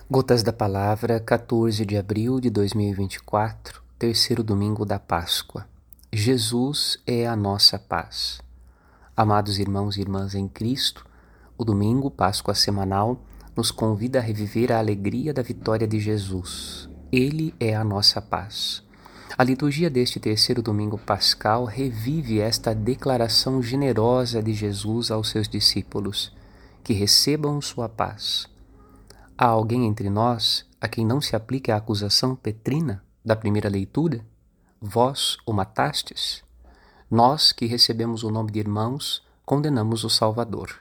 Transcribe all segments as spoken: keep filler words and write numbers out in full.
Gotas da Palavra, quatorze de abril de dois mil e vinte e quatro, terceiro domingo da Páscoa. Jesus é a nossa paz. Amados irmãos e irmãs em Cristo, o domingo, Páscoa semanal, nos convida a reviver a alegria da vitória de Jesus. Ele é a nossa paz. A liturgia deste terceiro domingo pascal revive esta declaração generosa de Jesus aos seus discípulos, que recebam sua paz. Há alguém entre nós a quem não se aplique a acusação petrina da primeira leitura? Vós o matastes? Nós que recebemos o nome de irmãos, condenamos o Salvador.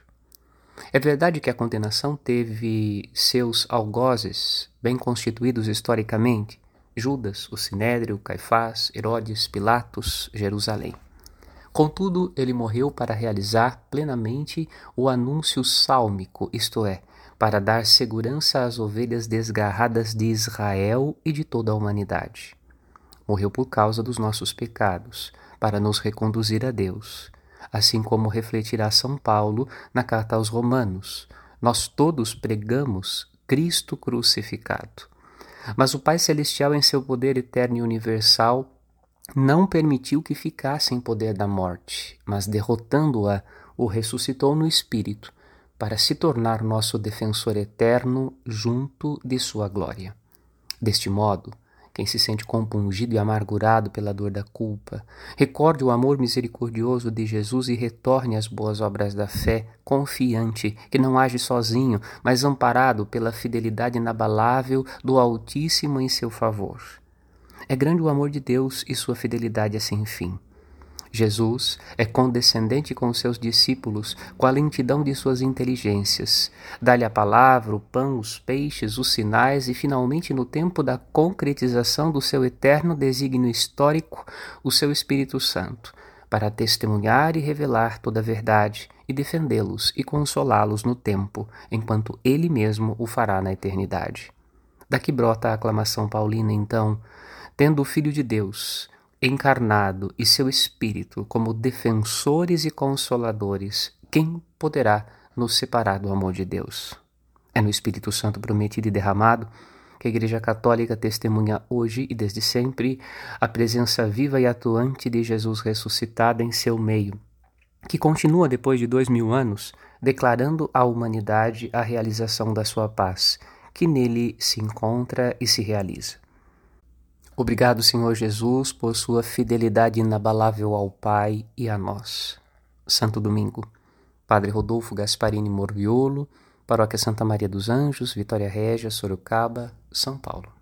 É verdade que a condenação teve seus algozes bem constituídos historicamente: Judas, o Sinédrio, Caifás, Herodes, Pilatos, Jerusalém. Contudo, ele morreu para realizar plenamente o anúncio sálmico, isto é, para dar segurança às ovelhas desgarradas de Israel e de toda a humanidade. Morreu por causa dos nossos pecados, para nos reconduzir a Deus, assim como refletirá São Paulo na carta aos Romanos. Nós todos pregamos Cristo crucificado. Mas o Pai Celestial, em seu poder eterno e universal, não permitiu que ficasse em poder da morte, mas derrotando-a, o ressuscitou no Espírito, para se tornar nosso defensor eterno junto de sua glória. Deste modo, quem se sente compungido e amargurado pela dor da culpa, recorde o amor misericordioso de Jesus e retorne às boas obras da fé, confiante que não age sozinho, mas amparado pela fidelidade inabalável do Altíssimo em seu favor. É grande o amor de Deus e sua fidelidade é sem fim. Jesus é condescendente com seus discípulos com a lentidão de suas inteligências. Dá-lhe a palavra, o pão, os peixes, os sinais e, finalmente, no tempo da concretização do seu eterno desígnio histórico, o seu Espírito Santo, para testemunhar e revelar toda a verdade e defendê-los e consolá-los no tempo, enquanto ele mesmo o fará na eternidade. Daqui brota a aclamação paulina, então: tendo o Filho de Deus encarnado e seu Espírito como defensores e consoladores, quem poderá nos separar do amor de Deus? É no Espírito Santo prometido e derramado que a Igreja Católica testemunha hoje e desde sempre a presença viva e atuante de Jesus ressuscitado em seu meio, que continua depois de dois mil anos declarando à humanidade a realização da sua paz, que nele se encontra e se realiza. Obrigado, Senhor Jesus, por sua fidelidade inabalável ao Pai e a nós. Santo Domingo, Padre Rodolfo Gasparini Morviolo, Paróquia Santa Maria dos Anjos, Vitória Régia, Sorocaba, São Paulo.